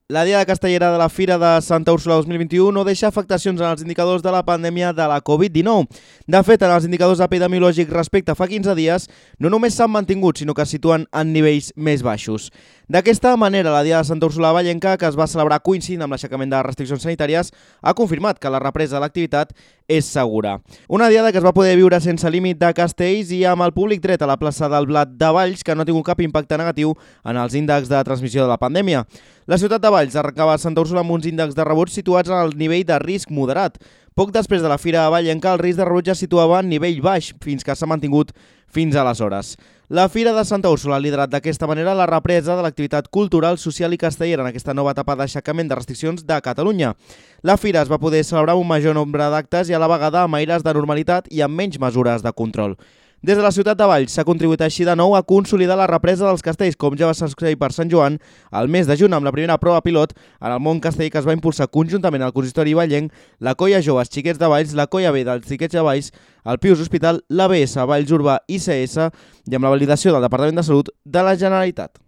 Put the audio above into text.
La Diada Castellera de la Fira de Santa Úrsula 2021 no deixa afectacions en els indicadors de la pandèmia de la Covid-19. De fet, en els indicadors epidemiològics respecte a fa 15 dies, no només s'han mantingut, sinó que es situen en nivells més baixos. D'aquesta manera, la Diada de Santa Úrsula Vallenca, que es va celebrar coincidint amb l'aixecament de restriccions sanitàries, ha confirmat que la represa de l'activitat és segura. Una diada que es va poder viure sense límit de castells i amb el públic dret a la plaça del Blat de Valls, que no ha tingut cap impacte negatiu en els índexs de transmissió de la pandèmia. La ciutat de Valls arrencava a Santa Úrsula amb uns índexs de rebuig situats en el nivell de risc moderat. Poc després de la Fira Vallenca, el risc de rebuig es situava en nivell baix, fins que s'ha mantingut fins aleshores. La Fira de Santa Úrsula ha liderat d'aquesta manera la represa de l'activitat cultural, social i castellera en aquesta nova etapa d'aixecament de restriccions de Catalunya. La Fira es va poder celebrar amb un major nombre d'actes i a la vegada amb aires de normalitat i amb menys mesures de control. Des de la ciutat de Valls s'ha contribuït així de nou a consolidar la represa dels castells, com ja va succeir per Sant Joan al mes de juny amb la primera prova pilot en el món castell que es va impulsar conjuntament al consistori vallenc, la Colla Joves Xiquets de Valls, la Colla B dels Xiquets de Valls, el Pius Hospital, l'ABS Valls Urbà ICS i amb la validació del Departament de Salut de la Generalitat.